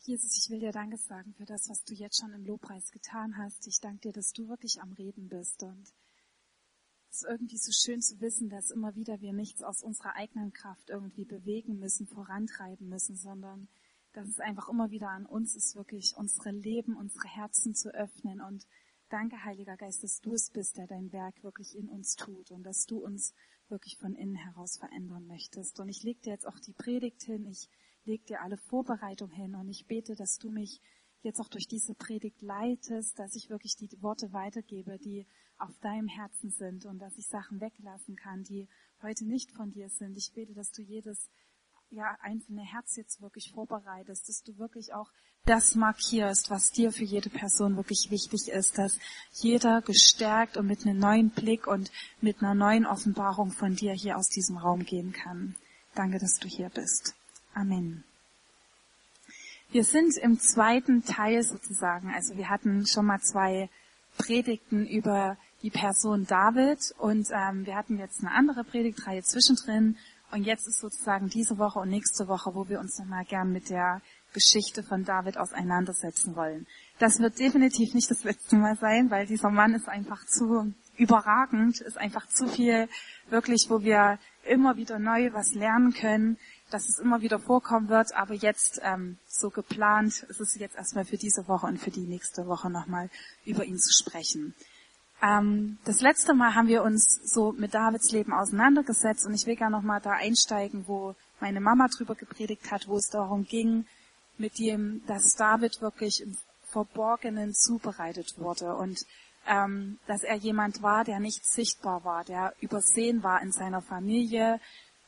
Jesus, ich will dir Danke sagen für das, was du jetzt schon im Lobpreis getan hast. Ich danke dir, dass du wirklich am Reden bist. Und es ist irgendwie so schön zu wissen, dass immer wieder wir nichts aus unserer eigenen Kraft irgendwie bewegen müssen, vorantreiben müssen, sondern dass es einfach immer wieder an uns ist, wirklich unsere Leben, unsere Herzen zu öffnen. Und danke, Heiliger Geist, dass du es bist, der dein Werk wirklich in uns tut und dass du uns wirklich von innen heraus verändern möchtest. Und ich lege dir jetzt auch die Predigt hin, ich lege dir alle Vorbereitung hin und ich bete, dass du mich jetzt auch durch diese Predigt leitest, dass ich wirklich die Worte weitergebe, die auf deinem Herzen sind und dass ich Sachen weglassen kann, die heute nicht von dir sind. Ich bete, dass du jedes einzelne Herz jetzt wirklich vorbereitest, dass du wirklich auch das markierst, was dir für jede Person wirklich wichtig ist, dass jeder gestärkt und mit einem neuen Blick und mit einer neuen Offenbarung von dir hier aus diesem Raum gehen kann. Danke, dass du hier bist. Amen. Wir sind im zweiten Teil sozusagen, also wir hatten schon mal 2 Predigten über die Person David und wir hatten jetzt eine andere Predigtreihe zwischendrin und jetzt ist sozusagen diese Woche und nächste Woche, wo wir uns nochmal gern mit der Geschichte von David auseinandersetzen wollen. Das wird definitiv nicht das letzte Mal sein, weil dieser Mann ist einfach zu überragend, ist einfach zu viel wirklich, wo wir immer wieder neu was lernen können, dass es immer wieder vorkommen wird, aber jetzt so geplant ist es jetzt erstmal für diese Woche und für die nächste Woche nochmal über ihn zu sprechen. Das letzte Mal haben wir uns so mit Davids Leben auseinandergesetzt und ich will gerne nochmal da einsteigen, wo meine Mama drüber gepredigt hat, wo es darum ging, mit dem, dass David wirklich im Verborgenen zubereitet wurde und dass er jemand war, der nicht sichtbar war, der übersehen war in seiner Familie,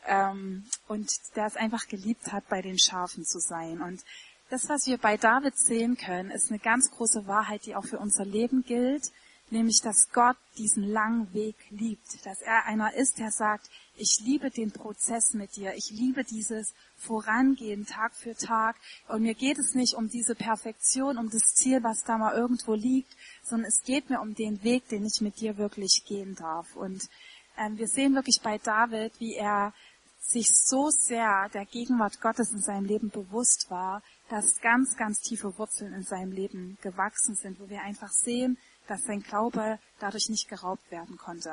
und der es einfach geliebt hat, bei den Schafen zu sein. Und das, was wir bei David sehen können, ist eine ganz große Wahrheit, die auch für unser Leben gilt, nämlich, dass Gott diesen langen Weg liebt, dass er einer ist, der sagt, ich liebe den Prozess mit dir, ich liebe dieses Vorangehen Tag für Tag und mir geht es nicht um diese Perfektion, um das Ziel, was da mal irgendwo liegt, sondern es geht mir um den Weg, den ich mit dir wirklich gehen darf. Und wir sehen wirklich bei David, wie er sich so sehr der Gegenwart Gottes in seinem Leben bewusst war, dass ganz, ganz tiefe Wurzeln in seinem Leben gewachsen sind, wo wir einfach sehen, dass sein Glaube dadurch nicht geraubt werden konnte.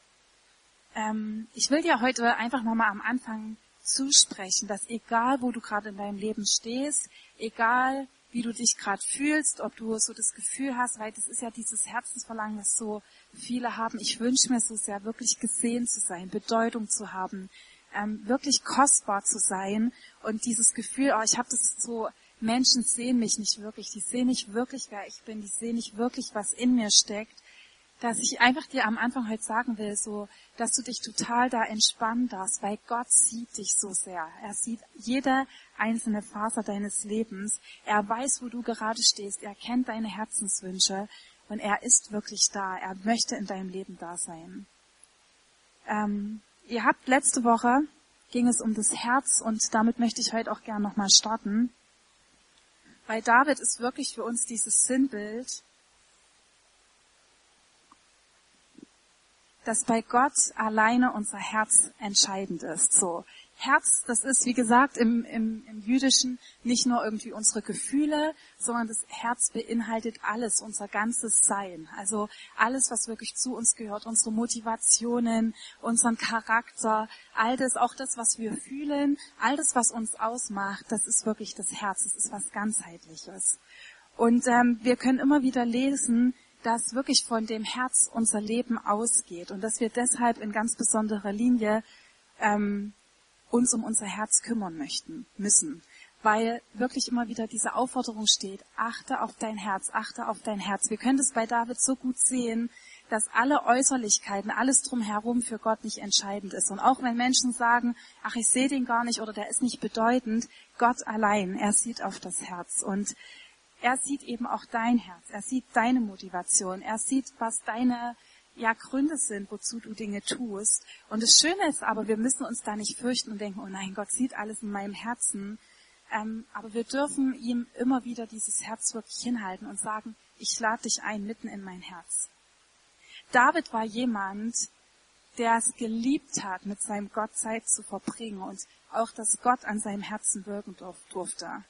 Ich will dir heute einfach nochmal am Anfang zusprechen, dass egal, wo du gerade in deinem Leben stehst, egal, wie du dich gerade fühlst, ob du so das Gefühl hast, weil das ist ja dieses Herzensverlangen, das so viele haben, ich wünsche mir so sehr, wirklich gesehen zu sein, Bedeutung zu haben, wirklich kostbar zu sein und dieses Gefühl, ich habe das so, Menschen sehen mich nicht wirklich, die sehen nicht wirklich, wer ich bin, die sehen nicht wirklich, was in mir steckt, dass ich einfach dir am Anfang heute sagen will, so, dass du dich total da entspannen darfst, weil Gott sieht dich so sehr. Er sieht jede einzelne Faser deines Lebens. Er weiß, wo du gerade stehst. Er kennt deine Herzenswünsche und er ist wirklich da. Er möchte in deinem Leben da sein. Ihr habt letzte Woche, ging es um das Herz und damit möchte ich heute auch gerne nochmal starten. Weil David ist wirklich für uns dieses Sinnbild, dass bei Gott alleine unser Herz entscheidend ist. So, Herz, das ist, wie gesagt, im Jüdischen nicht nur irgendwie unsere Gefühle, sondern das Herz beinhaltet alles, unser ganzes Sein. Also alles, was wirklich zu uns gehört, unsere Motivationen, unseren Charakter, all das, auch das, was wir fühlen, all das, was uns ausmacht, das ist wirklich das Herz, das ist was Ganzheitliches. Und wir können immer wieder lesen, dass wirklich von dem Herz unser Leben ausgeht und dass wir deshalb in ganz besonderer Linie uns um unser Herz kümmern müssen, weil wirklich immer wieder diese Aufforderung steht, achte auf dein Herz, achte auf dein Herz. Wir können das bei David so gut sehen, dass alle Äußerlichkeiten, alles drumherum für Gott nicht entscheidend ist. Und auch wenn Menschen sagen, ach, ich sehe den gar nicht oder der ist nicht bedeutend, Gott allein, er sieht auf das Herz und er sieht eben auch dein Herz, er sieht deine Motivation, er sieht, was deine Gründe sind, wozu du Dinge tust. Und das Schöne ist aber, wir müssen uns da nicht fürchten und denken, oh nein, Gott sieht alles in meinem Herzen. Aber wir dürfen ihm immer wieder dieses Herz wirklich hinhalten und sagen, ich lade dich ein mitten in mein Herz. David war jemand, der es geliebt hat, mit seinem Gott Zeit zu verbringen und auch, dass Gott an seinem Herzen wirken durfte.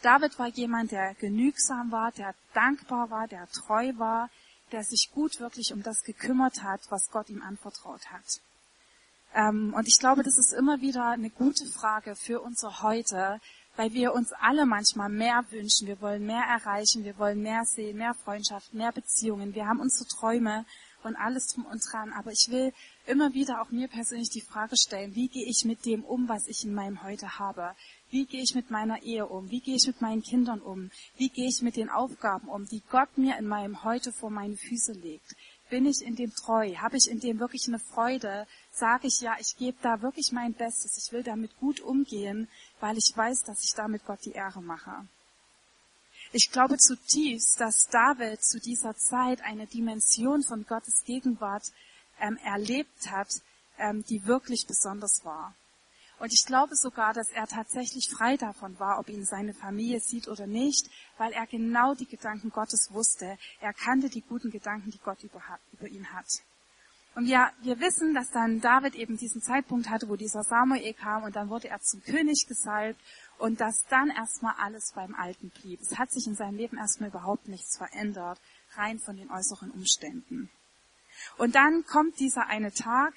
David war jemand, der genügsam war, der dankbar war, der treu war, der sich gut wirklich um das gekümmert hat, was Gott ihm anvertraut hat. Und ich glaube, das ist immer wieder eine gute Frage für unser Heute, weil wir uns alle manchmal mehr wünschen. Wir wollen mehr erreichen, wir wollen mehr sehen, mehr Freundschaft, mehr Beziehungen. Wir haben unsere Träume und alles drum und dran. Aber ich will immer wieder auch mir persönlich die Frage stellen, wie gehe ich mit dem um, was ich in meinem Heute habe? Wie gehe ich mit meiner Ehe um? Wie gehe ich mit meinen Kindern um? Wie gehe ich mit den Aufgaben um, die Gott mir in meinem Heute vor meine Füße legt? Bin ich in dem treu? Habe ich in dem wirklich eine Freude? Sage ich, ja, ich gebe da wirklich mein Bestes. Ich will damit gut umgehen, weil ich weiß, dass ich damit Gott die Ehre mache. Ich glaube zutiefst, dass David zu dieser Zeit eine Dimension von Gottes Gegenwart erlebt hat, die wirklich besonders war. Und ich glaube sogar, dass er tatsächlich frei davon war, ob ihn seine Familie sieht oder nicht, weil er genau die Gedanken Gottes wusste. Er kannte die guten Gedanken, die Gott über ihn hat. Und wir wissen, dass dann David eben diesen Zeitpunkt hatte, wo dieser Samuel kam und dann wurde er zum König gesalbt und dass dann erstmal alles beim Alten blieb. Es hat sich in seinem Leben erstmal überhaupt nichts verändert, rein von den äußeren Umständen. Und dann kommt dieser eine Tag,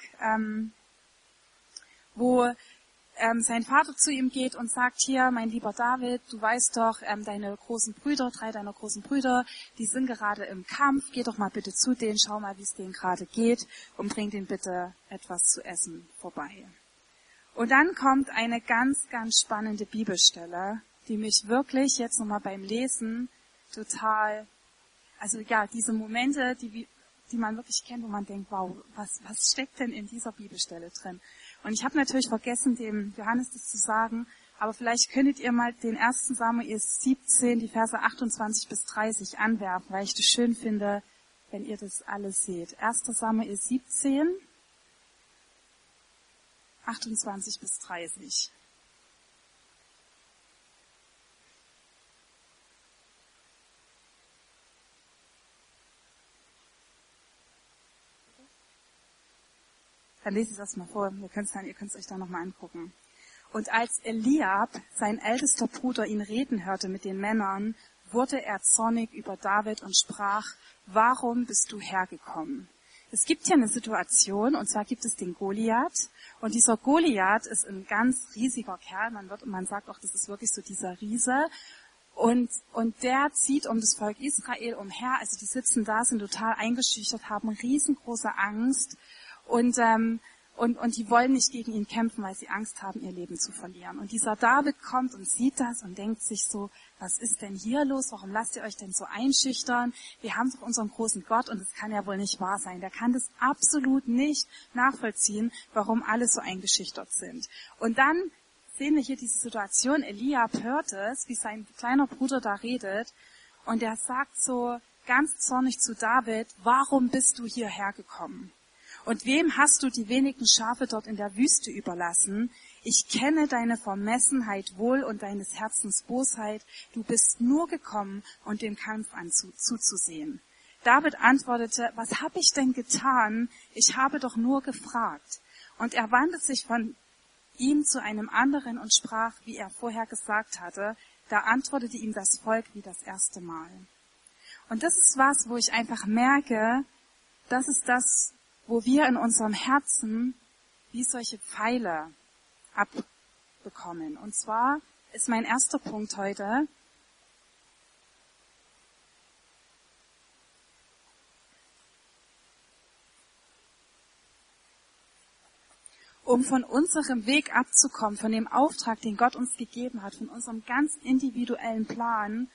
wo sein Vater zu ihm geht und sagt, hier, mein lieber David, du weißt doch, deine großen Brüder, 3 deiner großen Brüder, die sind gerade im Kampf, geh doch mal bitte zu denen, schau mal, wie es denen gerade geht und bring denen bitte etwas zu essen vorbei. Und dann kommt eine ganz, ganz spannende Bibelstelle, die mich wirklich jetzt nochmal beim Lesen total, also ja, diese Momente, die man wirklich kennt, wo man denkt, wow, was steckt denn in dieser Bibelstelle drin? Und ich habe natürlich vergessen, dem Johannes das zu sagen, aber vielleicht könntet ihr mal den 1. Samuel 17, die Verse 28 bis 30 anwerfen, weil ich das schön finde, wenn ihr das alles seht. 1. Samuel 17, 28 bis 30. Dann lese ich das mal vor, ihr könnt es euch dann nochmal angucken. Und als Eliab, sein ältester Bruder, ihn reden hörte mit den Männern, wurde er zornig über David und sprach, warum bist du hergekommen? Es gibt hier eine Situation, und zwar gibt es den Goliath. Und dieser Goliath ist ein ganz riesiger Kerl, man sagt auch, das ist wirklich so dieser Riese. Und der zieht um das Volk Israel umher, also die sitzen da, sind total eingeschüchtert, haben riesengroße Angst. Und die wollen nicht gegen ihn kämpfen, weil sie Angst haben, ihr Leben zu verlieren. Und dieser David kommt und sieht das und denkt sich so, was ist denn hier los? Warum lasst ihr euch denn so einschüchtern? Wir haben doch unseren großen Gott und das kann ja wohl nicht wahr sein. Der kann das absolut nicht nachvollziehen, warum alle so eingeschüchtert sind. Und dann sehen wir hier diese Situation. Eliab hört es, wie sein kleiner Bruder da redet und er sagt so ganz zornig zu David, warum bist du hierher gekommen? Und wem hast du die wenigen Schafe dort in der Wüste überlassen? Ich kenne deine Vermessenheit wohl und deines Herzens Bosheit. Du bist nur gekommen, um dem Kampf zuzusehen. David antwortete, was habe ich denn getan? Ich habe doch nur gefragt. Und er wandte sich von ihm zu einem anderen und sprach, wie er vorher gesagt hatte. Da antwortete ihm das Volk wie das erste Mal. Und das ist was, wo ich einfach merke, das ist das, wo wir in unserem Herzen wie solche Pfeile abbekommen. Und zwar ist mein erster Punkt heute, um von unserem Weg abzukommen, von dem Auftrag, den Gott uns gegeben hat, von unserem ganz individuellen Plan,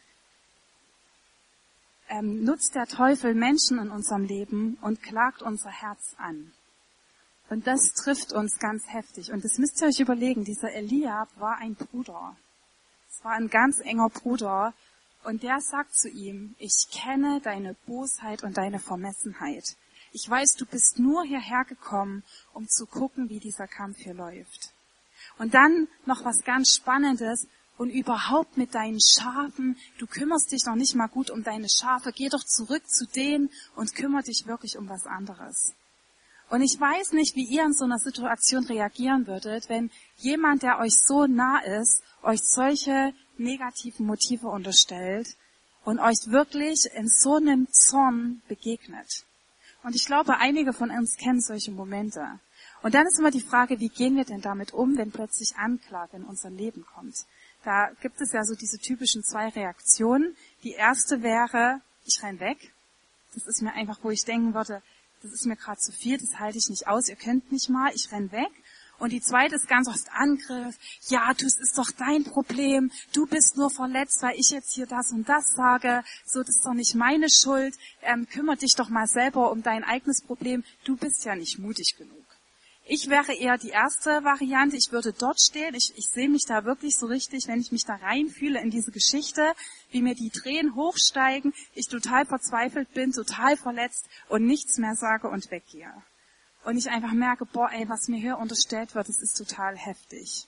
nutzt der Teufel Menschen in unserem Leben und klagt unser Herz an. Und das trifft uns ganz heftig. Und das müsst ihr euch überlegen, dieser Eliab war ein Bruder. Es war ein ganz enger Bruder. Und der sagt zu ihm, ich kenne deine Bosheit und deine Vermessenheit. Ich weiß, du bist nur hierher gekommen, um zu gucken, wie dieser Kampf hier läuft. Und dann noch was ganz Spannendes. Und überhaupt mit deinen Schafen, du kümmerst dich noch nicht mal gut um deine Schafe, geh doch zurück zu denen und kümmere dich wirklich um was anderes. Und ich weiß nicht, wie ihr in so einer Situation reagieren würdet, wenn jemand, der euch so nah ist, euch solche negativen Motive unterstellt und euch wirklich in so einem Zorn begegnet. Und ich glaube, einige von uns kennen solche Momente. Und dann ist immer die Frage, wie gehen wir denn damit um, wenn plötzlich Anklage in unser Leben kommt? Da gibt es ja so diese typischen 2 Reaktionen. Die erste wäre, ich renn weg. Das ist mir einfach, wo ich denken würde, das ist mir gerade zu viel, das halte ich nicht aus, ihr könnt nicht mal, ich renn weg. Und die zweite ist ganz oft Angriff. Ja, das ist doch dein Problem. Du bist nur verletzt, weil ich jetzt hier das und das sage. So, das ist doch nicht meine Schuld. Kümmere dich doch mal selber um dein eigenes Problem. Du bist ja nicht mutig genug. Ich wäre eher die erste Variante. Ich würde dort stehen. Ich sehe mich da wirklich so richtig, wenn ich mich da reinfühle in diese Geschichte, wie mir die Tränen hochsteigen, ich total verzweifelt bin, total verletzt und nichts mehr sage und weggehe. Und ich einfach merke, was mir hier unterstellt wird, das ist total heftig.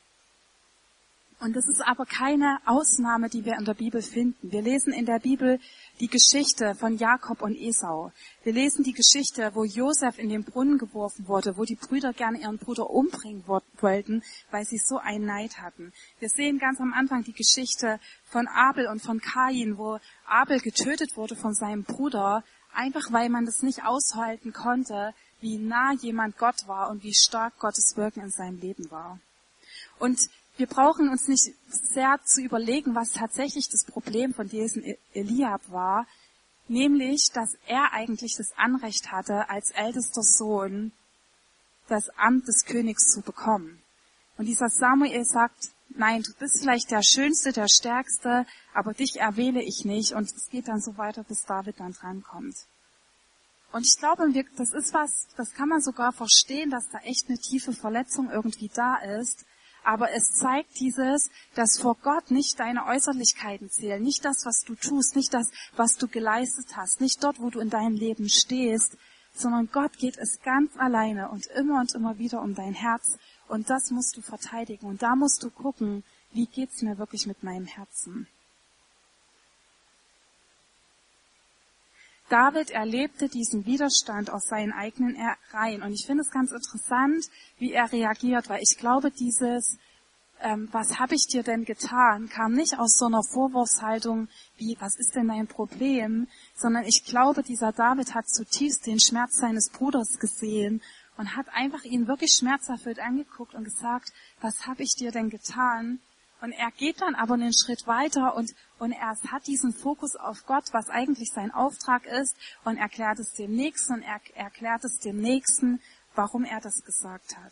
Und das ist aber keine Ausnahme, die wir in der Bibel finden. Wir lesen in der Bibel die Geschichte von Jakob und Esau. Wir lesen die Geschichte, wo Josef in den Brunnen geworfen wurde, wo die Brüder gerne ihren Bruder umbringen wollten, weil sie so einen Neid hatten. Wir sehen ganz am Anfang die Geschichte von Abel und von Kain, wo Abel getötet wurde von seinem Bruder, einfach weil man das nicht aushalten konnte, wie nah jemand Gott war und wie stark Gottes Wirken in seinem Leben war. Und wir brauchen uns nicht sehr zu überlegen, was tatsächlich das Problem von diesem Eliab war, nämlich, dass er eigentlich das Anrecht hatte, als ältester Sohn das Amt des Königs zu bekommen. Und dieser Samuel sagt, nein, du bist vielleicht der Schönste, der Stärkste, aber dich erwähle ich nicht. Und es geht dann so weiter, bis David dann drankommt. Und ich glaube, das ist was, das kann man sogar verstehen, dass da echt eine tiefe Verletzung irgendwie da ist. Aber es zeigt dass vor Gott nicht deine Äußerlichkeiten zählen, nicht das, was du tust, nicht das, was du geleistet hast, nicht dort, wo du in deinem Leben stehst, sondern Gott geht es ganz alleine und immer wieder um dein Herz. Und das musst du verteidigen. Und da musst du gucken, wie geht's mir wirklich mit meinem Herzen. David erlebte diesen Widerstand aus seinen eigenen Reihen. Und ich finde es ganz interessant, wie er reagiert, weil ich glaube, was habe ich dir denn getan, kam nicht aus so einer Vorwurfshaltung wie, was ist denn dein Problem, sondern ich glaube, dieser David hat zutiefst den Schmerz seines Bruders gesehen und hat einfach ihn wirklich schmerzerfüllt angeguckt und gesagt, was habe ich dir denn getan? Und er geht dann aber einen Schritt weiter und er hat diesen Fokus auf Gott, was eigentlich sein Auftrag ist, und erklärt es dem Nächsten und er erklärt es dem Nächsten, warum er das gesagt hat.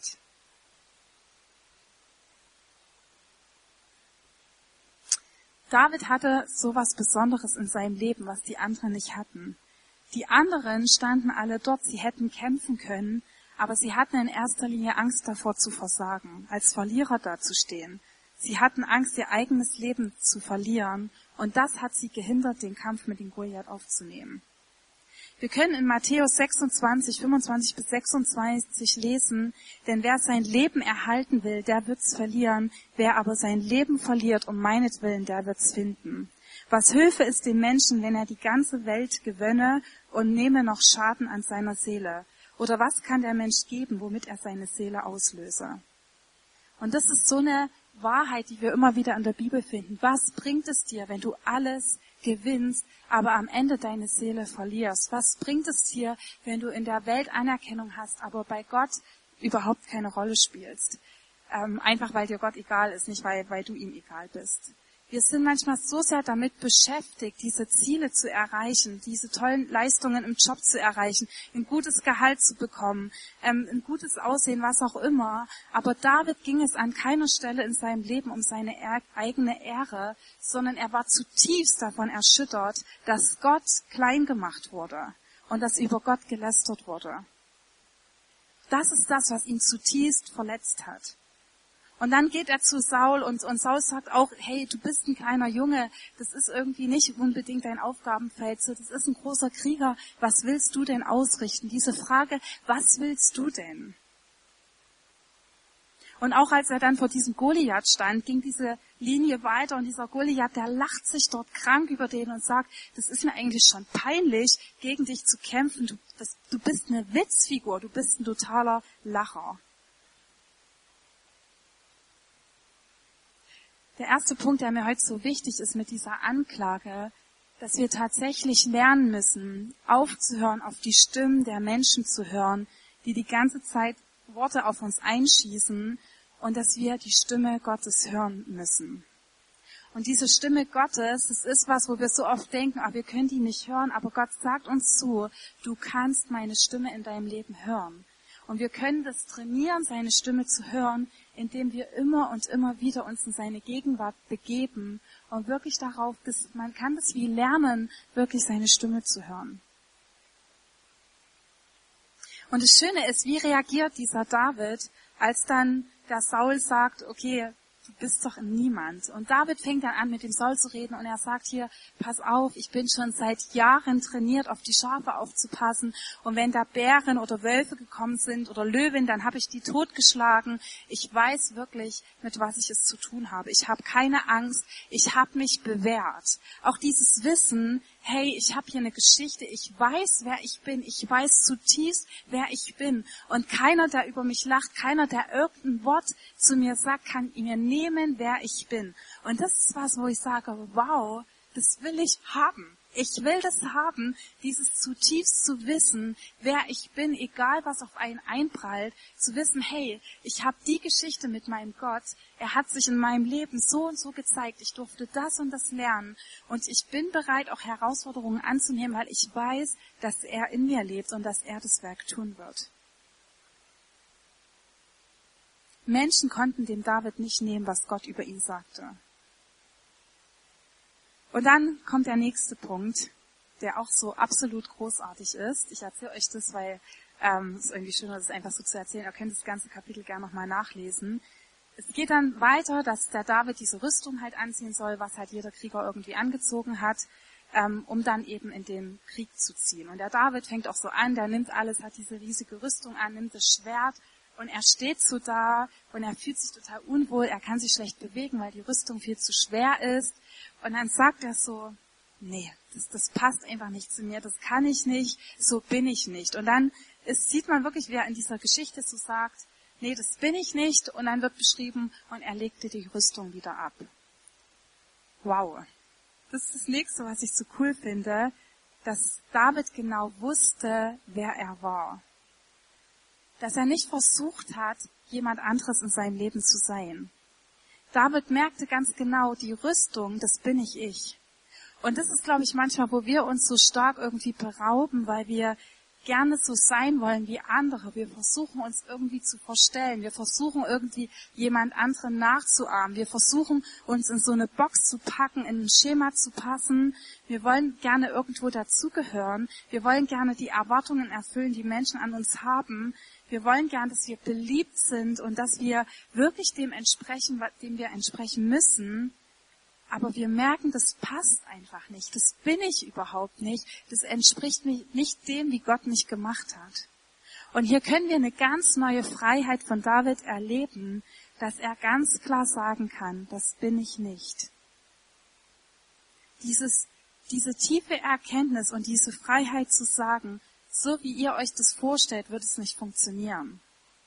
David hatte sowas Besonderes in seinem Leben, was die anderen nicht hatten. Die anderen standen alle dort, sie hätten kämpfen können, aber sie hatten in erster Linie Angst davor zu versagen, als Verlierer dazustehen. Sie hatten Angst, ihr eigenes Leben zu verlieren, und das hat sie gehindert, den Kampf mit dem Goliath aufzunehmen. Wir können in Matthäus 26, 25 bis 26 lesen, denn wer sein Leben erhalten will, der wird's verlieren, wer aber sein Leben verliert um meinetwillen, der wird's finden. Was Hilfe ist dem Menschen, wenn er die ganze Welt gewönne und nehme noch Schaden an seiner Seele? Oder was kann der Mensch geben, womit er seine Seele auslöse? Und das ist so eine Wahrheit, die wir immer wieder in der Bibel finden. Was bringt es dir, wenn du alles gewinnst, aber am Ende deine Seele verlierst? Was bringt es dir, wenn du in der Welt Anerkennung hast, aber bei Gott überhaupt keine Rolle spielst? Einfach weil dir Gott egal ist, nicht weil du ihm egal bist. Wir sind manchmal so sehr damit beschäftigt, diese Ziele zu erreichen, diese tollen Leistungen im Job zu erreichen, ein gutes Gehalt zu bekommen, ein gutes Aussehen, was auch immer. Aber David ging es an keiner Stelle in seinem Leben um seine eigene Ehre, sondern er war zutiefst davon erschüttert, dass Gott klein gemacht wurde und dass über Gott gelästert wurde. Das ist das, was ihn zutiefst verletzt hat. Und dann geht er zu Saul und Saul sagt auch, hey, du bist ein kleiner Junge, das ist irgendwie nicht unbedingt dein Aufgabenfeld, das ist ein großer Krieger, was willst du denn ausrichten? Diese Frage, was willst du denn? Und auch als er dann vor diesem Goliath stand, ging diese Linie weiter und dieser Goliath, der lacht sich dort krank über den und sagt, das ist mir eigentlich schon peinlich, gegen dich zu kämpfen, du bist eine Witzfigur, du bist ein totaler Lacher. Der erste Punkt, der mir heute so wichtig ist mit dieser Anklage, dass wir tatsächlich lernen müssen, aufzuhören, auf die Stimmen der Menschen zu hören, die die ganze Zeit Worte auf uns einschießen, und dass wir die Stimme Gottes hören müssen. Und diese Stimme Gottes, das ist was, wo wir so oft denken, wir können die nicht hören, aber Gott sagt uns zu, du kannst meine Stimme in deinem Leben hören. Und wir können das trainieren, seine Stimme zu hören, indem wir immer und immer wieder uns in seine Gegenwart begeben und wirklich darauf, man kann das wie lernen, wirklich seine Stimme zu hören. Und das Schöne ist, wie reagiert dieser David, als dann der Saul sagt, okay, du bist doch niemand. Und David fängt dann an, mit dem Saul zu reden und er sagt hier, pass auf, ich bin schon seit Jahren trainiert, auf die Schafe aufzupassen. Und wenn da Bären oder Wölfe gekommen sind oder Löwen, dann habe ich die totgeschlagen. Ich weiß wirklich, mit was ich es zu tun habe. Ich habe keine Angst, ich habe mich bewährt. Auch dieses Wissen, hey, ich habe hier eine Geschichte, ich weiß, wer ich bin, ich weiß zutiefst, wer ich bin. Und keiner, der über mich lacht, keiner, der irgendein Wort zu mir sagt, kann mir nehmen, wer ich bin. Und das ist was, wo ich sage, wow, das will ich haben. Ich will das haben, dieses zutiefst zu wissen, wer ich bin, egal was auf einen einprallt, zu wissen, hey, ich habe die Geschichte mit meinem Gott, er hat sich in meinem Leben so und so gezeigt, ich durfte das und das lernen und ich bin bereit, auch Herausforderungen anzunehmen, weil ich weiß, dass er in mir lebt und dass er das Werk tun wird. Menschen konnten dem David nicht nehmen, was Gott über ihn sagte. Und dann kommt der nächste Punkt, der auch so absolut großartig ist. Ich erzähle euch das, weil es ist irgendwie schöner, das einfach so zu erzählen. Ihr könnt das ganze Kapitel gerne nochmal nachlesen. Es geht dann weiter, dass der David diese Rüstung halt anziehen soll, was halt jeder Krieger irgendwie angezogen hat, um dann eben in den Krieg zu ziehen. Und der David fängt auch so an, der nimmt alles, hat diese riesige Rüstung an, nimmt das Schwert und er steht so da und er fühlt sich total unwohl, er kann sich schlecht bewegen, weil die Rüstung viel zu schwer ist. Und dann sagt er so, nee, das passt einfach nicht zu mir, das kann ich nicht, so bin ich nicht. Und dann sieht man wirklich, wie er in dieser Geschichte so sagt, nee, das bin ich nicht. Und dann wird beschrieben, und er legte die Rüstung wieder ab. Wow. Das ist das Nächste, was ich so cool finde, dass David genau wusste, wer er war. Dass er nicht versucht hat, jemand anderes in seinem Leben zu sein. David merkte ganz genau, die Rüstung, das bin ich. Und das ist, glaube ich, manchmal, wo wir uns so stark irgendwie berauben, weil wir gerne so sein wollen wie andere. Wir versuchen uns irgendwie zu verstellen. Wir versuchen irgendwie jemand anderen nachzuahmen. Wir versuchen uns in so eine Box zu packen, in ein Schema zu passen. Wir wollen gerne irgendwo dazugehören. Wir wollen gerne die Erwartungen erfüllen, die Menschen an uns haben. Wir wollen gern, dass wir beliebt sind und dass wir wirklich dem entsprechen, dem wir entsprechen müssen. Aber wir merken, das passt einfach nicht. Das bin ich überhaupt nicht. Das entspricht nicht dem, wie Gott mich gemacht hat. Und hier können wir eine ganz neue Freiheit von David erleben, dass er ganz klar sagen kann, das bin ich nicht. Diese tiefe Erkenntnis und diese Freiheit zu sagen, so wie ihr euch das vorstellt, wird es nicht funktionieren.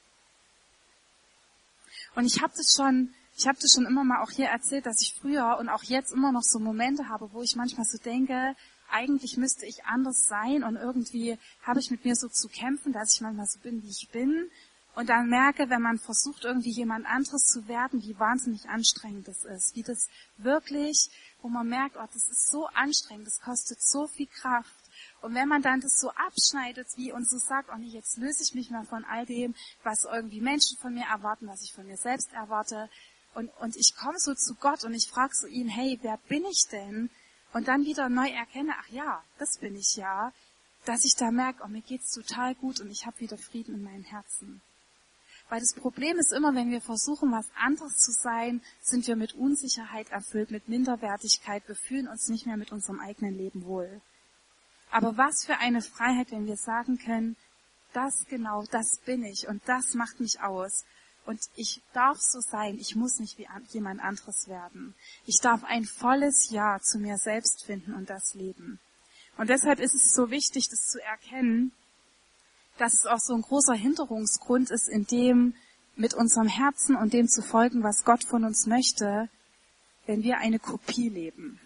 Und ich habe das schon immer mal auch hier erzählt, dass ich früher und auch jetzt immer noch so Momente habe, wo ich manchmal so denke, eigentlich müsste ich anders sein und irgendwie habe ich mit mir so zu kämpfen, dass ich manchmal so bin, wie ich bin. Und dann merke, wenn man versucht, irgendwie jemand anderes zu werden, wie wahnsinnig anstrengend das ist. Wie das wirklich, wo man merkt, das ist so anstrengend, das kostet so viel Kraft. Und wenn man dann das so abschneidet und so sagt, nee, jetzt löse ich mich mal von all dem, was irgendwie Menschen von mir erwarten, was ich von mir selbst erwarte. Und ich komme so zu Gott und ich frage so ihn, hey, wer bin ich denn? Und dann wieder neu erkenne, ach ja, das bin ich ja. Dass ich da merke, mir geht's total gut und ich habe wieder Frieden in meinem Herzen. Weil das Problem ist immer, wenn wir versuchen, was anderes zu sein, sind wir mit Unsicherheit erfüllt, mit Minderwertigkeit. Wir fühlen uns nicht mehr mit unserem eigenen Leben wohl. Aber was für eine Freiheit, wenn wir sagen können, das bin ich und das macht mich aus. Und ich darf so sein, ich muss nicht wie jemand anderes werden. Ich darf ein volles Ja zu mir selbst finden und das leben. Und deshalb ist es so wichtig, das zu erkennen, dass es auch so ein großer Hinderungsgrund ist, in dem mit unserem Herzen und dem zu folgen, was Gott von uns möchte, wenn wir eine Kopie leben.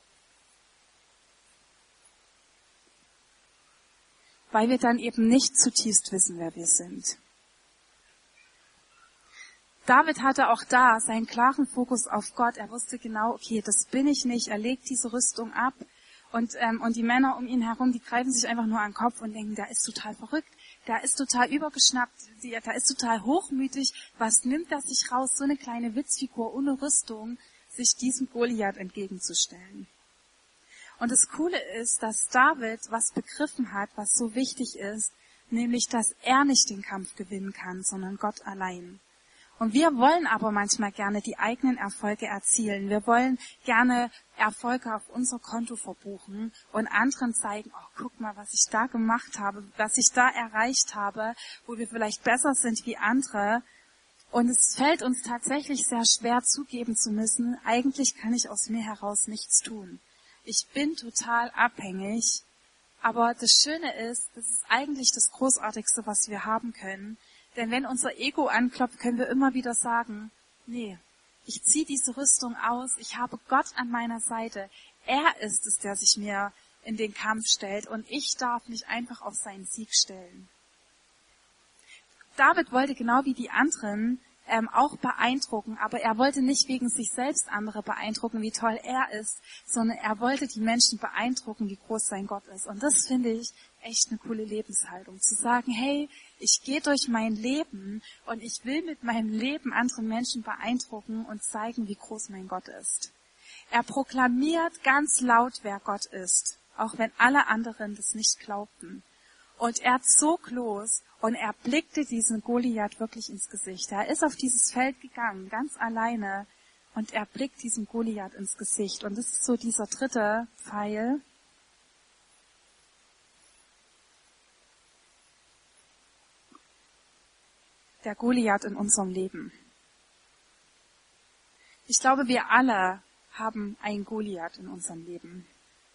Weil wir dann eben nicht zutiefst wissen, wer wir sind. David hatte auch da seinen klaren Fokus auf Gott. Er wusste genau, okay, das bin ich nicht. Er legt diese Rüstung ab. Und die Männer um ihn herum, die greifen sich einfach nur an den Kopf und denken, der ist total verrückt, der ist total übergeschnappt, der ist total hochmütig. Was nimmt er sich raus, so eine kleine Witzfigur ohne Rüstung, sich diesem Goliath entgegenzustellen? Und das Coole ist, dass David was begriffen hat, was so wichtig ist, nämlich, dass er nicht den Kampf gewinnen kann, sondern Gott allein. Und wir wollen aber manchmal gerne die eigenen Erfolge erzielen. Wir wollen gerne Erfolge auf unser Konto verbuchen und anderen zeigen, oh, guck mal, was ich da gemacht habe, was ich da erreicht habe, wo wir vielleicht besser sind wie andere. Und es fällt uns tatsächlich sehr schwer zugeben zu müssen, eigentlich kann ich aus mir heraus nichts tun. Ich bin total abhängig. Aber das Schöne ist, das ist eigentlich das Großartigste, was wir haben können. Denn wenn unser Ego anklopft, können wir immer wieder sagen, nee, ich ziehe diese Rüstung aus, ich habe Gott an meiner Seite. Er ist es, der sich mir in den Kampf stellt und ich darf mich einfach auf seinen Sieg stellen. David wollte genau wie die anderen auch beeindrucken, aber er wollte nicht wegen sich selbst andere beeindrucken, wie toll er ist, sondern er wollte die Menschen beeindrucken, wie groß sein Gott ist. Und das finde ich echt eine coole Lebenshaltung, zu sagen, hey, ich gehe durch mein Leben und ich will mit meinem Leben andere Menschen beeindrucken und zeigen, wie groß mein Gott ist. Er proklamiert ganz laut, wer Gott ist, auch wenn alle anderen das nicht glaubten. Und er zog los und er blickte diesen Goliath wirklich ins Gesicht. Er ist auf dieses Feld gegangen, ganz alleine, und er blickt diesem Goliath ins Gesicht. Und das ist so dieser dritte Pfeil. Der Goliath in unserem Leben. Ich glaube, wir alle haben einen Goliath in unserem Leben.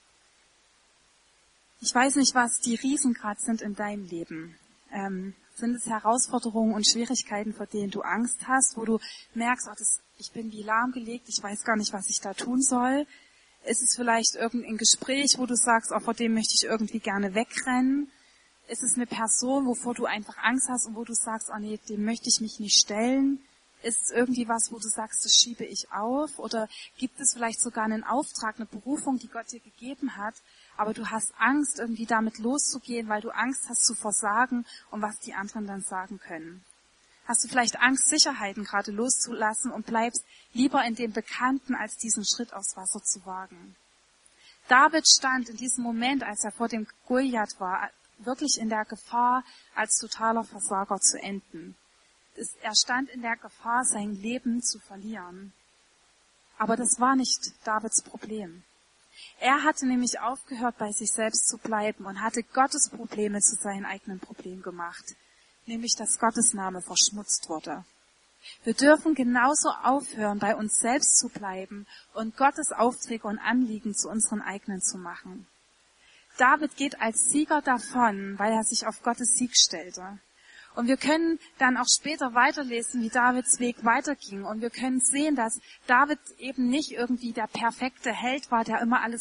Ich weiß nicht, was die Riesen gerade sind in deinem Leben. Sind es Herausforderungen und Schwierigkeiten, vor denen du Angst hast, wo du merkst, ich bin wie lahmgelegt, ich weiß gar nicht, was ich da tun soll? Ist es vielleicht irgendein Gespräch, wo du sagst, vor dem möchte ich irgendwie gerne wegrennen? Ist es eine Person, wovor du einfach Angst hast und wo du sagst, nee, dem möchte ich mich nicht stellen? Ist es irgendwie was, wo du sagst, das schiebe ich auf? Oder gibt es vielleicht sogar einen Auftrag, eine Berufung, die Gott dir gegeben hat, aber du hast Angst, irgendwie damit loszugehen, weil du Angst hast zu versagen und was die anderen dann sagen können? Hast du vielleicht Angst, Sicherheiten gerade loszulassen und bleibst lieber in dem Bekannten, als diesen Schritt aufs Wasser zu wagen? David stand in diesem Moment, als er vor dem Goliath war, wirklich in der Gefahr, als totaler Versager zu enden. Er stand in der Gefahr, sein Leben zu verlieren. Aber das war nicht Davids Problem. Er hatte nämlich aufgehört, bei sich selbst zu bleiben und hatte Gottes Probleme zu seinen eigenen Problemen gemacht. Nämlich, dass Gottes Name verschmutzt wurde. Wir dürfen genauso aufhören, bei uns selbst zu bleiben und Gottes Aufträge und Anliegen zu unseren eigenen zu machen. David geht als Sieger davon, weil er sich auf Gottes Sieg stellte. Und wir können dann auch später weiterlesen, wie Davids Weg weiterging. Und wir können sehen, dass David eben nicht irgendwie der perfekte Held war, der immer alles